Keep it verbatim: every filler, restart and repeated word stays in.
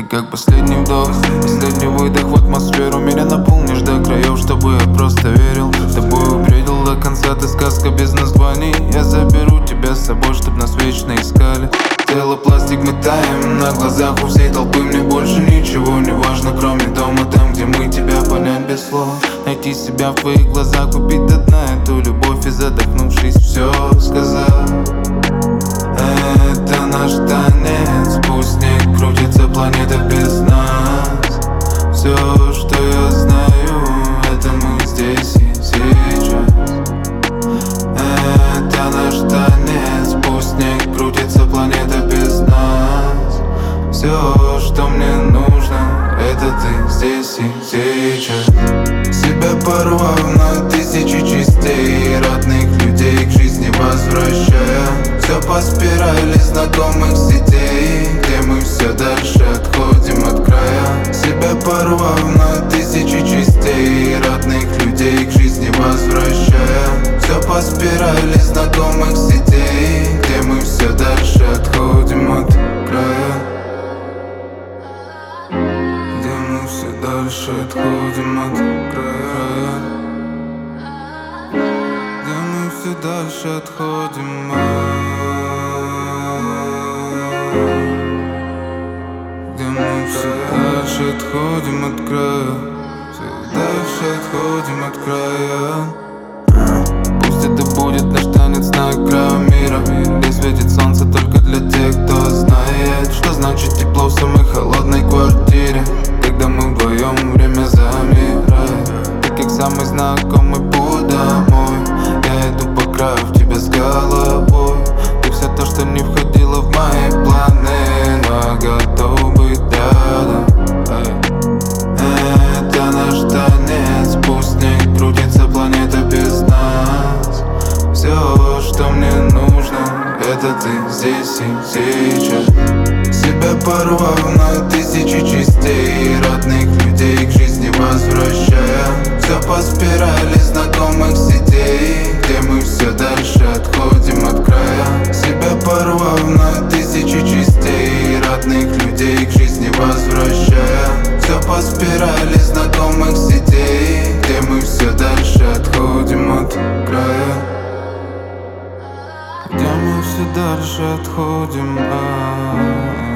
как последний вдох, последний выдох в атмосферу. Меня наполнишь до краев, чтобы я просто верил. Тобой бредил до конца, ты сказка без названий. Я заберу тебя с собой, чтоб нас вечно искали. Тело пластик, мы таем на глазах у всей толпы. Мне больше ничего не важно, кроме дома, там, где мы тебя понять без слов. Найти себя в твоих глазах, купить до дна эту любовь и, задохнувшись, все сказать. Это наш танец, пусть не крутится планета без нас. Все, что я знаю, это мы здесь и сейчас. Это наш танец, пусть не крутится планета без нас. Все, что мне нужно, это ты здесь и сейчас. Себя порвав на тысячи частей, родных людей к жизни возвращая. Все по спирали знакомых сетей, где мы все дальше отходим от края. Себя порвав на тысячи частей, родных людей к жизни возвращая. Все по спирали знакомых сетей, где мы все дальше отходим от края. Где мы все дальше отходим от края. Где мы все дальше отходим от. Где мы все дальше отходим от края. Все дальше отходим от края. Пусть это будет наш танец на краю мира, где светит солнце только для тех, кто знает, что значит тепло в самой холодной квартире. Когда мы вдвоем, время замирает. Ты как самый знакомый путь домой. Я иду по краю в тебя с головой. Ты все то, что не входило в мои планы, но я готов быть рядом. Это наш танец, пусть не крутится планета без нас. Все, что мне нужно, это ты здесь и сейчас. Себя порвав на тысячи частей, родных людей к жизни возвращая. Все по спирали знакомых сетей, где мы все дальше отходим от края. Себя порвав на тысячи частей, родных людей к жизни возвращая. Все по спирали знакомых сетей, где мы все дальше отходим от края. Где мы все дальше отходим от.